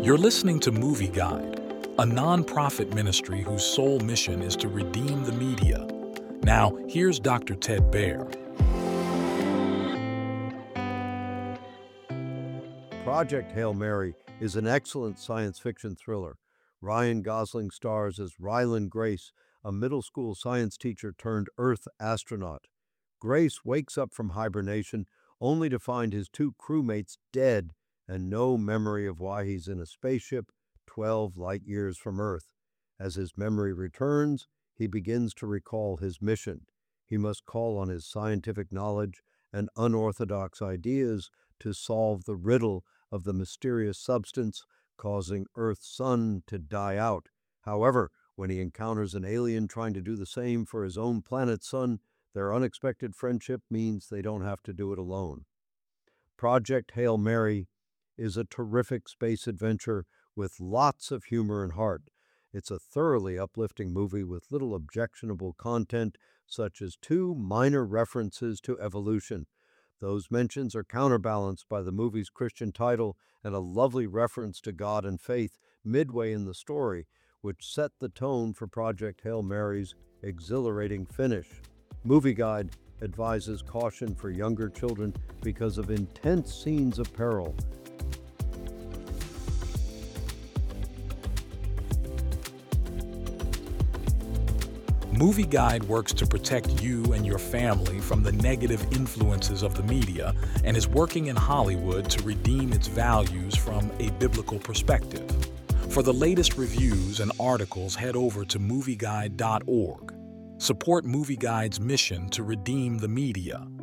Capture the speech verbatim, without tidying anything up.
You're listening to Movie Guide, a nonprofit ministry whose sole mission is to redeem the media. Now, here's Doctor Ted Baehr. Project Hail Mary is an excellent science fiction thriller. Ryan Gosling stars as Ryland Grace, a middle school science teacher turned Earth astronaut. Grace wakes up from hibernation only to find his two crewmates dead and no memory of why he's in a spaceship twelve light years from Earth. As his memory returns, he begins to recall his mission. He must call on his scientific knowledge and unorthodox ideas to solve the riddle of the mysterious substance causing Earth's sun to die out. However, when he encounters an alien trying to do the same for his own planet's sun, their unexpected friendship means they don't have to do it alone. Project Hail Mary is a terrific space adventure with lots of humor and heart. It's a thoroughly uplifting movie with little objectionable content, such as two minor references to evolution. Those mentions are counterbalanced by the movie's Christian title and a lovely reference to God and faith midway in the story, which set the tone for Project Hail Mary's exhilarating finish. Movie Guide advises caution for younger children because of intense scenes of peril. Movie Guide works to protect you and your family from the negative influences of the media and is working in Hollywood to redeem its values from a biblical perspective. For the latest reviews and articles, head over to movie guide dot org. Support Movie Guide's mission to redeem the media.